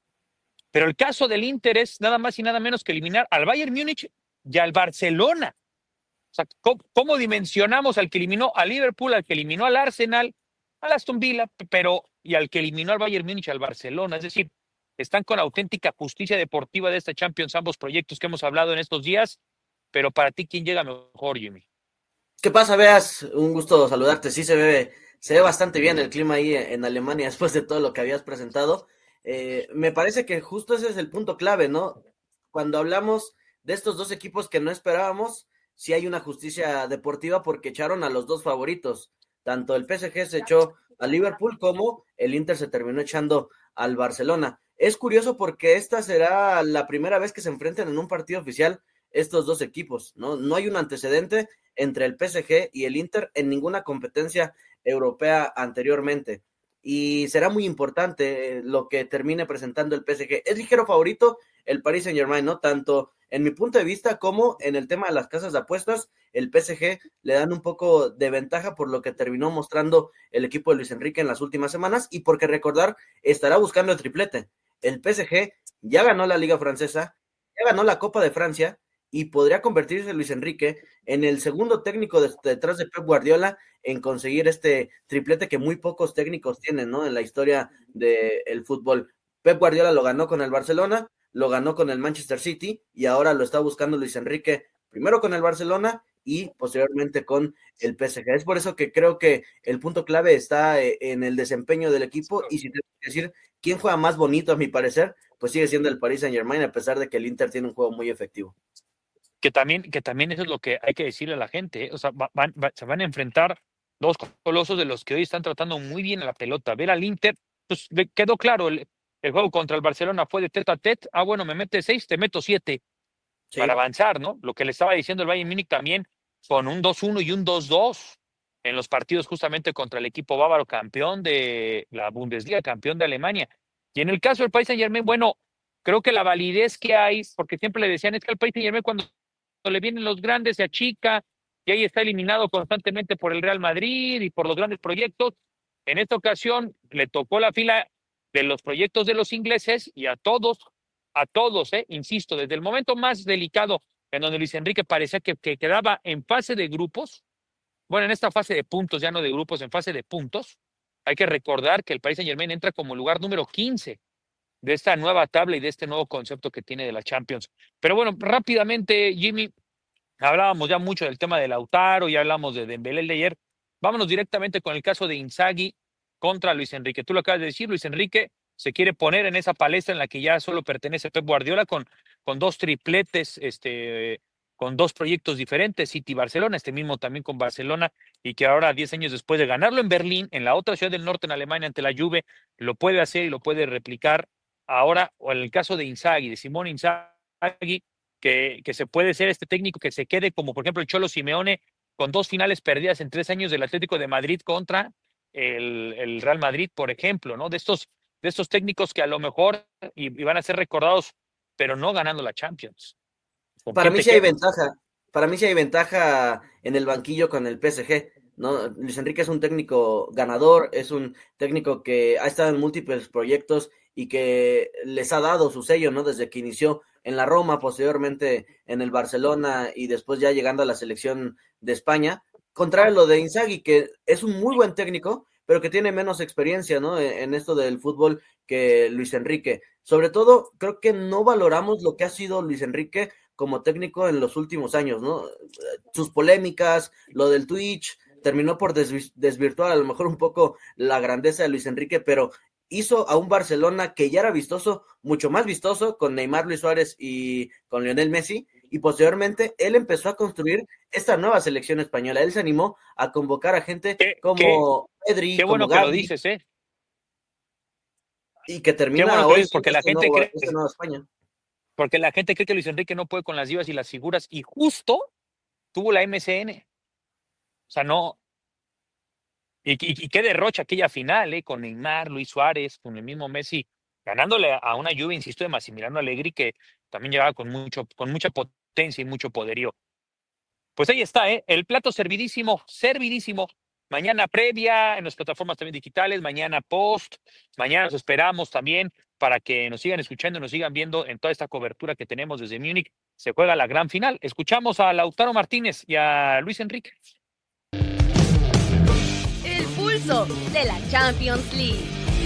Pero el caso del Inter es nada más y nada menos que eliminar al Bayern Múnich y al Barcelona. O sea, ¿cómo dimensionamos al que eliminó al Liverpool, al que eliminó al Arsenal, al Aston Villa, y al que eliminó al Bayern Múnich, al Barcelona? Es decir, están con auténtica justicia deportiva de esta Champions, ambos proyectos que hemos hablado en estos días. Pero para ti, ¿quién llega mejor, Jimmy? ¿Qué pasa, Beas? Un gusto saludarte. Sí, se ve bastante bien el clima ahí en Alemania después de todo lo que habías presentado. Me parece que justo ese es el punto clave, ¿no? Cuando hablamos de estos dos equipos que no esperábamos, sí hay una justicia deportiva porque echaron a los dos favoritos. Tanto el PSG se echó a Liverpool como el Inter se terminó echando al Barcelona. Es curioso porque esta será la primera vez que se enfrenten en un partido oficial estos dos equipos, ¿no? No hay un antecedente entre el PSG y el Inter en ninguna competencia europea anteriormente. Y será muy importante lo que termine presentando el PSG. Es ligero favorito el Paris Saint-Germain, ¿no? Tanto en mi punto de vista como en el tema de las casas de apuestas, el PSG le dan un poco de ventaja por lo que terminó mostrando el equipo de Luis Enrique en las últimas semanas y porque recordar, estará buscando el triplete. El PSG ya ganó la Liga Francesa, ya ganó la Copa de Francia y podría convertirse Luis Enrique en el segundo técnico detrás de Pep Guardiola en conseguir este triplete que muy pocos técnicos tienen, ¿no? En la historia del fútbol. Pep Guardiola lo ganó con el Barcelona, lo ganó con el Manchester City y ahora lo está buscando Luis Enrique, primero con el Barcelona y posteriormente con el PSG. Es por eso que creo que el punto clave está en el desempeño del equipo y si tengo que decir quién juega más bonito a mi parecer, pues sigue siendo el Paris Saint-Germain a pesar de que el Inter tiene un juego muy efectivo. Que también eso es lo que hay que decirle a la gente, ¿eh? O sea, se van a enfrentar dos colosos de los que hoy están tratando muy bien a la pelota. Ver al Inter, pues quedó claro, el juego contra el Barcelona fue de tete a tete. Bueno, me metes 6, te meto 7 para avanzar, ¿no? Lo que le estaba diciendo el Bayern Múnich también con un 2-1 y un 2-2 en los partidos justamente contra el equipo bávaro, campeón de la Bundesliga, campeón de Alemania. Y en el caso del Paris Saint-Germain, bueno, creo que la validez que hay, porque siempre le decían, es que al Paris Saint-Germain cuando le vienen los grandes se achica, y ahí está eliminado constantemente por el Real Madrid y por los grandes proyectos. En esta ocasión le tocó la fila de los proyectos de los ingleses y a todos, insisto, desde el momento más delicado en donde Luis Enrique parecía que quedaba en fase de grupos, bueno, en esta fase de puntos, ya no de grupos, en fase de puntos, hay que recordar que el Paris Saint-Germain entra como lugar número 15 de esta nueva tabla y de este nuevo concepto que tiene de la Champions. Pero bueno, rápidamente, Jimmy, hablábamos ya mucho del tema de Lautaro, ya hablamos de Dembélé de ayer. Vámonos directamente con el caso de Inzaghi contra Luis Enrique. Tú lo acabas de decir, Luis Enrique se quiere poner en esa palestra en la que ya solo pertenece Pep Guardiola con 2 tripletes, con 2 proyectos diferentes, City y Barcelona, mismo también con Barcelona, y que ahora 10 años después de ganarlo en Berlín, en la otra ciudad del norte en Alemania ante la Juve, lo puede hacer y lo puede replicar ahora, o en el caso de Inzaghi, de Simone Inzaghi, que se puede ser este técnico que se quede como por ejemplo el Cholo Simeone con 2 finales perdidas en 3 años del Atlético de Madrid contra el Real Madrid, por ejemplo, ¿no? De estos técnicos que a lo mejor y van a ser recordados, pero no ganando la Champions. Para mí sí hay ventaja. Para mí sí hay ventaja en el banquillo con el PSG, ¿no? Luis Enrique es un técnico ganador, es un técnico que ha estado en múltiples proyectos y que les ha dado su sello, ¿no? Desde que inició en la Roma, posteriormente en el Barcelona y después ya llegando a la selección de España. Contrario a lo de Inzaghi, que es un muy buen técnico, pero que tiene menos experiencia, ¿no? En esto del fútbol que Luis Enrique. Sobre todo, creo que no valoramos lo que ha sido Luis Enrique como técnico en los últimos años, ¿no? Sus polémicas, lo del Twitch, terminó por desvirtuar a lo mejor un poco la grandeza de Luis Enrique, pero hizo a un Barcelona que ya era vistoso, mucho más vistoso, con Neymar, Luis Suárez y con Lionel Messi, y posteriormente él empezó a construir esta nueva selección española. Él se animó a convocar a gente como Pedri, qué bueno como Gavi, que lo dices, y que termina bueno hoy porque la gente cree nueva España. Porque la gente cree que Luis Enrique no puede con las divas y las figuras, y justo tuvo la MSN. O sea, no. Y qué derrocha aquella final, con Neymar, Luis Suárez, con el mismo Messi, ganándole a una Juve, insisto, de Massimiliano Allegri, que también llegaba con mucha potencia y mucho poderío. Pues ahí está, el plato servidísimo. Mañana previa en las plataformas también digitales, mañana post, mañana los esperamos también para que nos sigan escuchando y nos sigan viendo en toda esta cobertura que tenemos desde Múnich. Se juega la gran final. Escuchamos a Lautaro Martínez y a Luis Enrique. El pulso de la Champions League.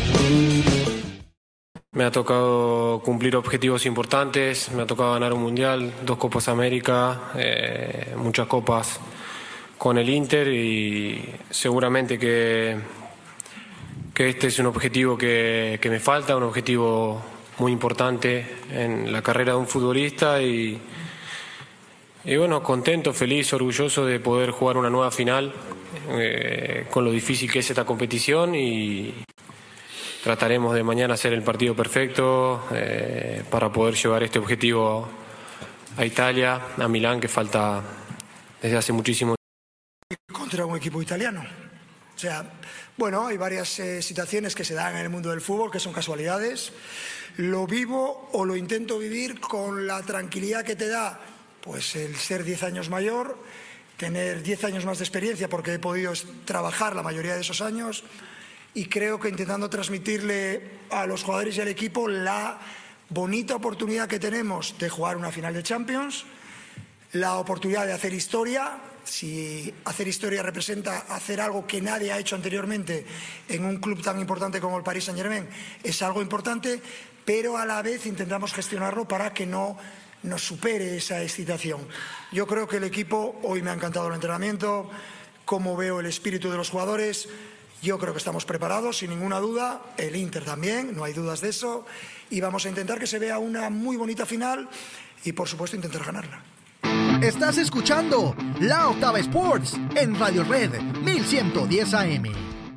Me ha tocado cumplir objetivos importantes, me ha tocado ganar un mundial, 2 Copas América, muchas copas con el Inter, y seguramente que este es un objetivo que me falta, un objetivo muy importante en la carrera de un futbolista, y bueno, contento, feliz, orgulloso de poder jugar una nueva final con lo difícil que es esta competición, y trataremos de mañana hacer el partido perfecto para poder llevar este objetivo a Italia, a Milán, que falta desde hace muchísimo tiempo. Contra un equipo italiano. O sea, bueno, hay varias situaciones que se dan en el mundo del fútbol que son casualidades. Lo vivo o lo intento vivir con la tranquilidad que te da pues el ser 10 años mayor, tener 10 años más de experiencia porque he podido trabajar la mayoría de esos años, y creo que intentando transmitirle a los jugadores y al equipo la bonita oportunidad que tenemos de jugar una final de Champions, la oportunidad de hacer historia. Si hacer historia representa hacer algo que nadie ha hecho anteriormente en un club tan importante como el Paris Saint-Germain, es algo importante, pero a la vez intentamos gestionarlo para que no nos supere esa excitación. Yo creo que el equipo, hoy me ha encantado el entrenamiento, cómo veo el espíritu de los jugadores. Yo creo que estamos preparados, sin ninguna duda. El Inter también, no hay dudas de eso. Y vamos a intentar que se vea una muy bonita final y, por supuesto, intentar ganarla. Estás escuchando La Octava Sports en Radio Red 1110 AM.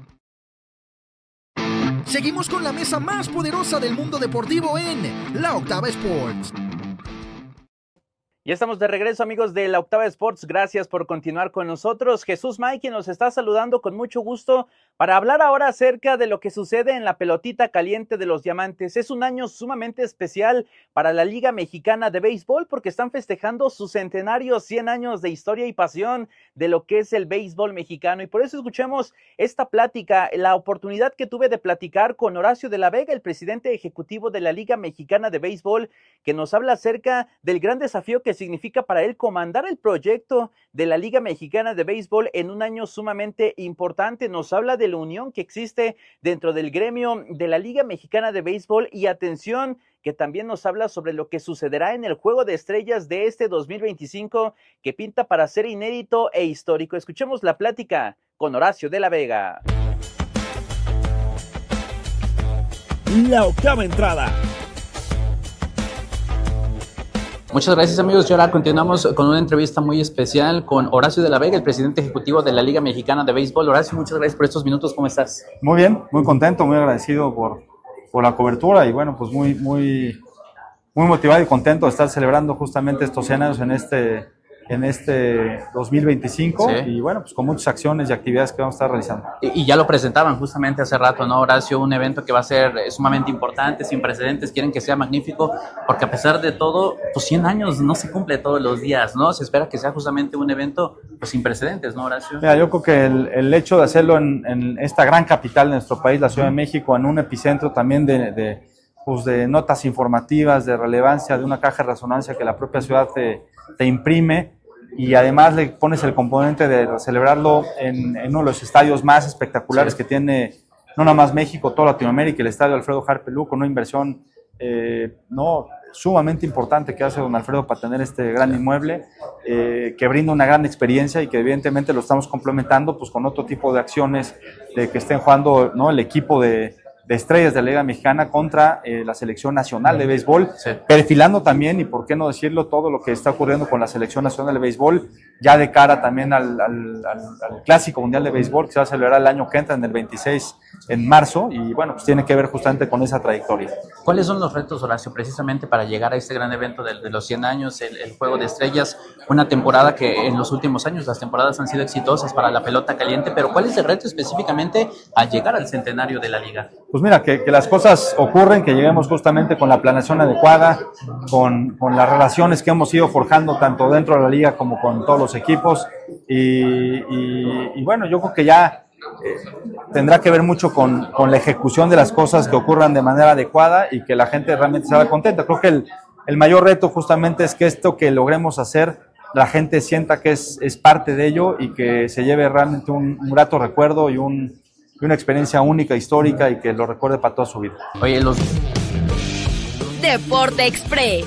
Seguimos con la mesa más poderosa del mundo deportivo en La Octava Sports. Ya estamos de regreso, amigos de la Octava Sports. Gracias por continuar con nosotros. Jesús May, nos está saludando con mucho gusto para hablar ahora acerca de lo que sucede en la pelotita caliente de los Diamantes. Es un año sumamente especial para la Liga Mexicana de Béisbol porque están festejando su centenario, 100 años de historia y pasión de lo que es el béisbol mexicano. Y por eso escuchemos esta plática, la oportunidad que tuve de platicar con Horacio de la Vega, el presidente ejecutivo de la Liga Mexicana de Béisbol, que nos habla acerca del gran desafío que significa para él comandar el proyecto de la Liga Mexicana de Béisbol en un año sumamente importante. Nos habla de la unión que existe dentro del gremio de la Liga Mexicana de Béisbol y atención, que también nos habla sobre lo que sucederá en el Juego de Estrellas de este 2025, que pinta para ser inédito e histórico. Escuchemos la plática con Horacio de la Vega. La octava entrada. Muchas gracias, amigos. Y ahora continuamos con una entrevista muy especial con Horacio de la Vega, el presidente ejecutivo de la Liga Mexicana de Béisbol. Horacio, muchas gracias por estos minutos. ¿Cómo estás? Muy bien, muy contento, muy agradecido por la cobertura y bueno, pues muy motivado y contento de estar celebrando justamente estos 100 años en este 2025 sí. Y bueno, pues con muchas acciones y actividades que vamos a estar realizando. Y ya lo presentaban justamente hace rato, ¿no, Horacio? Un evento que va a ser sumamente importante, sin precedentes, quieren que sea magnífico, porque a pesar de todo, pues 100 años no se cumple todos los días, ¿no? Se espera que sea justamente un evento pues sin precedentes, ¿no, Horacio? Mira, yo creo que el hecho de hacerlo en esta gran capital de nuestro país, la Ciudad de México, en un epicentro también de notas informativas, de relevancia, de una caja de resonancia que la propia ciudad te imprime, y además le pones el componente de celebrarlo en uno de los estadios más espectaculares sí. Que tiene no nada más México, toda Latinoamérica, el estadio Alfredo Harpe Lugo, con una inversión sumamente importante que hace don Alfredo para tener este gran inmueble, que brinda una gran experiencia y que evidentemente lo estamos complementando pues con otro tipo de acciones de que estén jugando, ¿no?, el equipo de estrellas de la Liga Mexicana contra la Selección Nacional de Béisbol, sí. Perfilando también, y por qué no decirlo, todo lo que está ocurriendo con la Selección Nacional de Béisbol, ya de cara también al Clásico Mundial de Béisbol, que se va a celebrar el año que entra, en el 26, en marzo, y bueno, pues tiene que ver justamente con esa trayectoria. ¿Cuáles son los retos, Horacio, precisamente para llegar a este gran evento de los 100 años, el Juego de Estrellas, una temporada que en los últimos años, las temporadas han sido exitosas para la pelota caliente, pero cuál es el reto específicamente al llegar al centenario de la Liga? Pues mira, que las cosas ocurren, que lleguemos justamente con la planeación adecuada, con las relaciones que hemos ido forjando tanto dentro de la liga como con todos los equipos, y bueno, yo creo que ya tendrá que ver mucho con la ejecución de las cosas, que ocurran de manera adecuada y que la gente realmente se haga contenta. Creo que el mayor reto justamente es que esto que logremos hacer, la gente sienta que es parte de ello y que se lleve realmente un grato recuerdo y una experiencia única, histórica, y que lo recuerde para toda su vida. Oye, Deporte Express.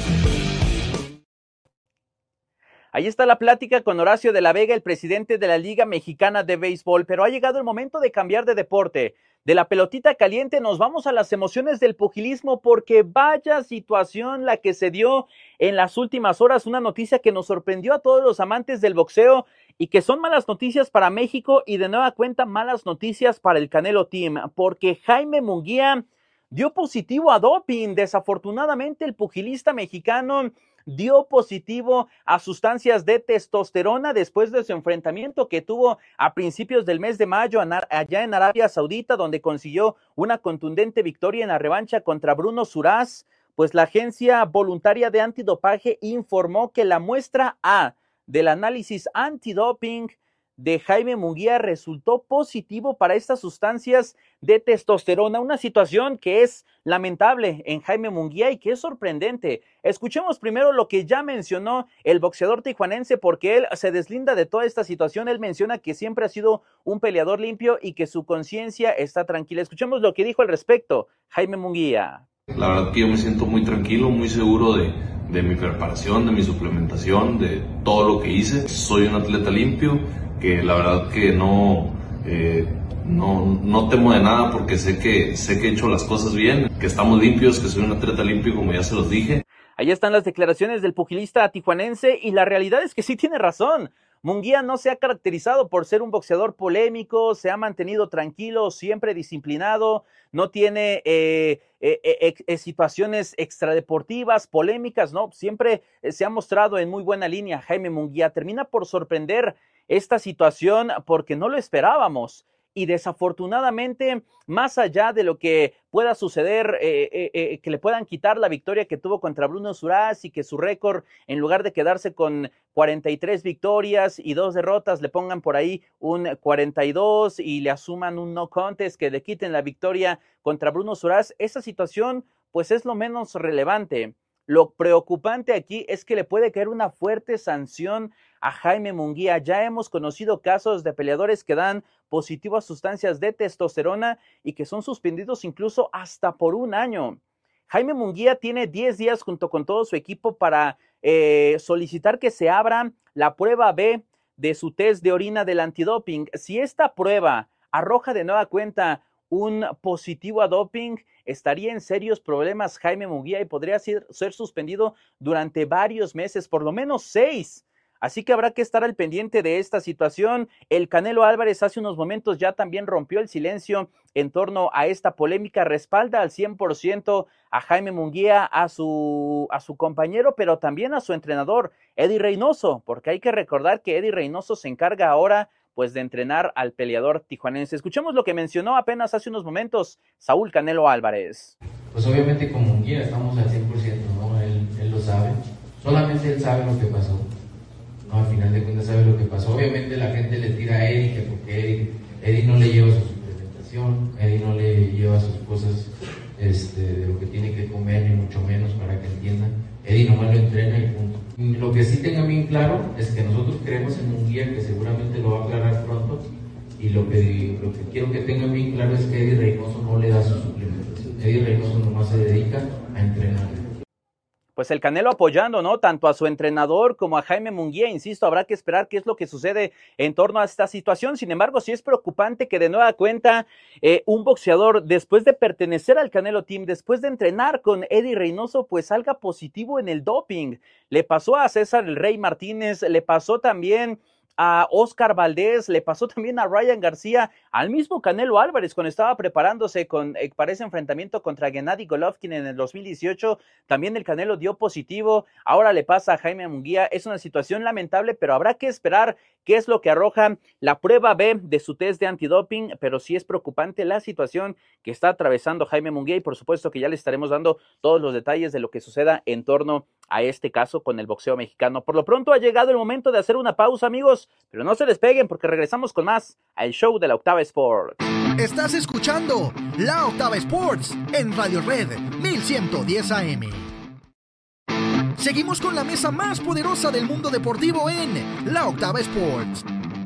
Ahí está la plática con Horacio de la Vega, el presidente de la Liga Mexicana de Béisbol, pero ha llegado el momento de cambiar de deporte. De la pelotita caliente nos vamos a las emociones del pugilismo, porque vaya situación la que se dio en las últimas horas, una noticia que nos sorprendió a todos los amantes del boxeo y que son malas noticias para México y de nueva cuenta malas noticias para el Canelo Team, porque Jaime Munguía dio positivo a doping. Desafortunadamente el pugilista mexicano dio positivo a sustancias de testosterona después de su enfrentamiento que tuvo a principios del mes de mayo allá en Arabia Saudita, donde consiguió una contundente victoria en la revancha contra Bruno Suraz. Pues la agencia voluntaria de antidopaje informó que la muestra A del análisis antidoping de Jaime Munguía resultó positivo para estas sustancias de testosterona, una situación que es lamentable en Jaime Munguía y que es sorprendente. Escuchemos primero lo que ya mencionó el boxeador tijuanense, porque él se deslinda de toda esta situación. Él menciona que siempre ha sido un peleador limpio y que su conciencia está tranquila. Escuchemos lo que dijo al respecto Jaime Munguía. La verdad que yo me siento muy tranquilo, muy seguro de mi preparación, de mi suplementación, de todo lo que hice. Soy un atleta limpio, que la verdad que no temo de nada, porque sé que he hecho las cosas bien, que estamos limpios, que soy un atleta limpio, como ya se los dije. Ahí están las declaraciones del pugilista tijuanense y la realidad es que sí tiene razón. Munguía no se ha caracterizado por ser un boxeador polémico, se ha mantenido tranquilo, siempre disciplinado, no tiene situaciones extradeportivas, polémicas, ¿no? Siempre se ha mostrado en muy buena línea Jaime Munguía. Termina por sorprender esta situación porque no lo esperábamos. Y desafortunadamente, más allá de lo que pueda suceder, que le puedan quitar la victoria que tuvo contra Bruno Suraz y que su récord, en lugar de quedarse con 43 victorias y 2 derrotas, le pongan por ahí un 42 y le asuman un no contest, que le quiten la victoria contra Bruno Suraz, esa situación pues es lo menos relevante. Lo preocupante aquí es que le puede caer una fuerte sanción a Jaime Munguía. Ya hemos conocido casos de peleadores que dan positivo a sustancias de testosterona y que son suspendidos incluso hasta por 1 año. Jaime Munguía tiene 10 días junto con todo su equipo para solicitar que se abra la prueba B de su test de orina del antidoping. Si esta prueba arroja de nueva cuenta un positivo a doping, estaría en serios problemas Jaime Munguía y podría ser suspendido durante varios meses, por lo menos 6. Así que habrá que estar al pendiente de esta situación. El Canelo Álvarez hace unos momentos ya también rompió el silencio en torno a esta polémica, respalda al 100% a Jaime Munguía, a su compañero, pero también a su entrenador, Eddie Reynoso, porque hay que recordar que Eddie Reynoso se encarga ahora pues de entrenar al peleador tijuanense. Escuchemos lo que mencionó apenas hace unos momentos Saúl Canelo Álvarez. Pues obviamente con Munguía estamos al 100%, ¿no? Él lo sabe, solamente él sabe lo que pasó. No, al final de cuentas sabe lo que pasó. Obviamente la gente le tira a Eddie, que porque Eddie no le lleva su suplementación, Eddie no le lleva sus cosas de lo que tiene que comer, ni mucho menos, para que entiendan. Eddie nomás lo entrena y punto. Lo que sí tenga bien claro es que nosotros creemos en Munguía, que seguramente lo va a aclarar pronto, y lo que quiero que tengan bien claro es que Eddie Reynoso no le da su suplementación. Eddie Reynoso nomás se dedica a entrenar. Pues el Canelo apoyando, ¿no? Tanto a su entrenador como a Jaime Munguía. Insisto, habrá que esperar qué es lo que sucede en torno a esta situación. Sin embargo, sí es preocupante que de nueva cuenta un boxeador, después de pertenecer al Canelo Team, después de entrenar con Eddie Reynoso, pues salga positivo en el doping. Le pasó a César el Rey Martínez, le pasó también a Oscar Valdés, le pasó también a Ryan García, al mismo Canelo Álvarez cuando estaba preparándose para ese enfrentamiento contra Gennady Golovkin en el 2018, también el Canelo dio positivo, ahora le pasa a Jaime Munguía. Es una situación lamentable, pero habrá que esperar qué es lo que arroja la prueba B de su test de antidoping, pero sí es preocupante la situación que está atravesando Jaime Munguía y por supuesto que ya le estaremos dando todos los detalles de lo que suceda en torno a este caso con el boxeo mexicano. Por lo pronto ha llegado el momento de hacer una pausa, amigos, pero no se despeguen porque regresamos con más al show de la Octava Sports. Estás escuchando La Octava Sports en Radio Red 1110 AM. Seguimos con la mesa más poderosa del mundo deportivo en La Octava Sports.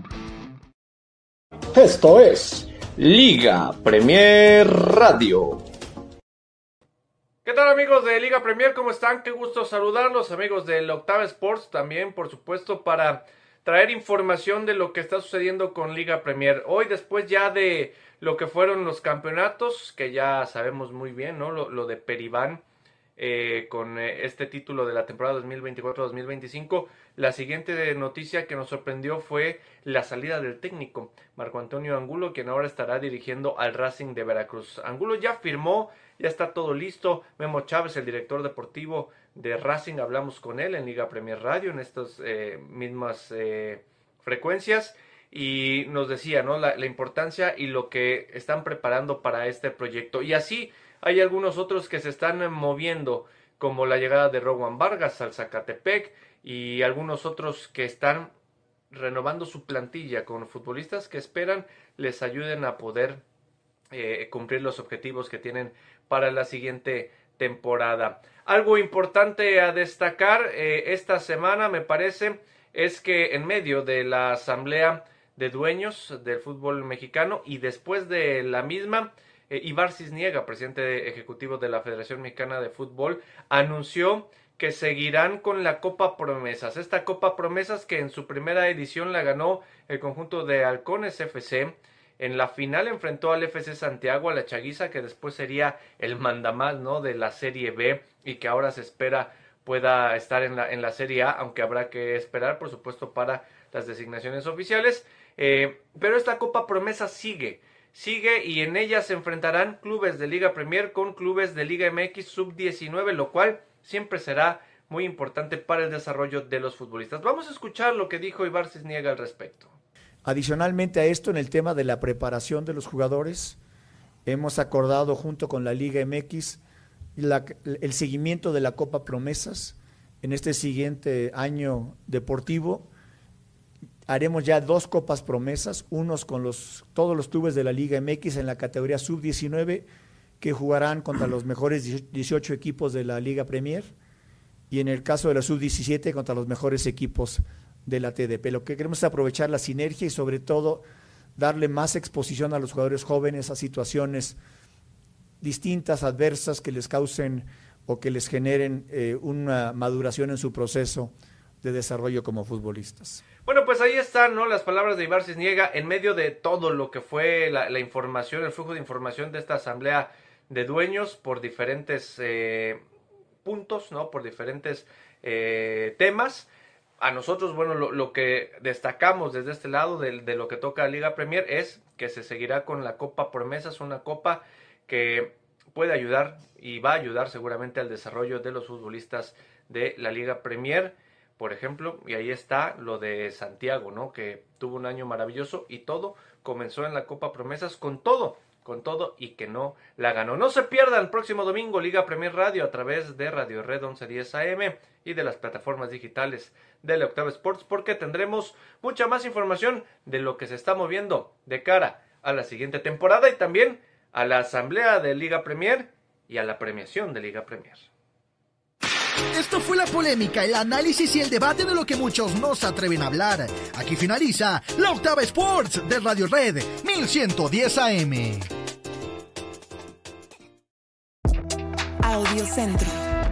Esto es Liga Premier Radio. ¿Qué tal, amigos de Liga Premier? ¿Cómo están? Qué gusto saludarlos, amigos de la Octava Sports, también por supuesto para traer información de lo que está sucediendo con Liga Premier. Hoy, después ya de lo que fueron los campeonatos, que ya sabemos muy bien, ¿no? Lo de Peribán con este título de la temporada 2024-2025, la siguiente noticia que nos sorprendió fue la salida del técnico Marco Antonio Angulo, quien ahora estará dirigiendo al Racing de Veracruz. Angulo ya firmó, ya está todo listo. Memo Chávez, el director deportivo de Racing, hablamos con él en Liga Premier Radio, en estas mismas frecuencias, y nos decía, ¿no?, la importancia y lo que están preparando para este proyecto. Y así hay algunos otros que se están moviendo, como la llegada de Rowan Vargas al Zacatepec, y algunos otros que están renovando su plantilla con futbolistas que esperan les ayuden a poder cumplir los objetivos que tienen para la siguiente temporada. Algo importante a destacar esta semana, me parece, es que en medio de la asamblea de dueños del fútbol mexicano y después de la misma, Ibar Cisniega, presidente ejecutivo de la Federación Mexicana de Fútbol, anunció que seguirán con la Copa Promesas. Esta Copa Promesas que en su primera edición la ganó el conjunto de Halcones FC. En la final enfrentó al FC Santiago, a la Chaguiza, que después sería el mandamás, ¿no?, de la Serie B y que ahora se espera pueda estar en la Serie A, aunque habrá que esperar, por supuesto, para las designaciones oficiales, pero esta Copa Promesa sigue y en ella se enfrentarán clubes de Liga Premier con clubes de Liga MX Sub-19, lo cual siempre será muy importante para el desarrollo de los futbolistas. Vamos a escuchar lo que dijo Ibar Cisniega al respecto. Adicionalmente a esto, en el tema de la preparación de los jugadores, hemos acordado junto con la Liga MX el seguimiento de la Copa Promesas. En este siguiente año deportivo haremos ya 2 Copas Promesas, unos con todos los clubes de la Liga MX en la categoría Sub-19, que jugarán contra los mejores 18 equipos de la Liga Premier, y en el caso de la Sub-17 contra los mejores equipos de la TDP. Lo que queremos es aprovechar la sinergia y sobre todo darle más exposición a los jugadores jóvenes a situaciones distintas, adversas, que les causen o que les generen una maduración en su proceso de desarrollo como futbolistas. Bueno, pues ahí están, ¿no?, las palabras de Ibar Cisniega en medio de todo lo que fue la información, el flujo de información de esta asamblea de dueños por diferentes puntos, ¿no?, por diferentes temas. A nosotros, bueno, lo que destacamos desde este lado de lo que toca a Liga Premier es que se seguirá con la Copa Promesas, una copa que puede ayudar y va a ayudar seguramente al desarrollo de los futbolistas de la Liga Premier, por ejemplo, y ahí está lo de Santiago, ¿no?, que tuvo un año maravilloso y todo comenzó en la Copa Promesas con todo y que no la ganó. No se pierdan el próximo domingo Liga Premier Radio a través de Radio Red 1110 AM y de las plataformas digitales de la Octava Sports, porque tendremos mucha más información de lo que se está moviendo de cara a la siguiente temporada y también a la asamblea de Liga Premier y a la premiación de Liga Premier. Esto fue la polémica, el análisis y el debate de lo que muchos no se atreven a hablar. Aquí finaliza la Octava Sports de Radio Red 1110 AM. Audiocentro.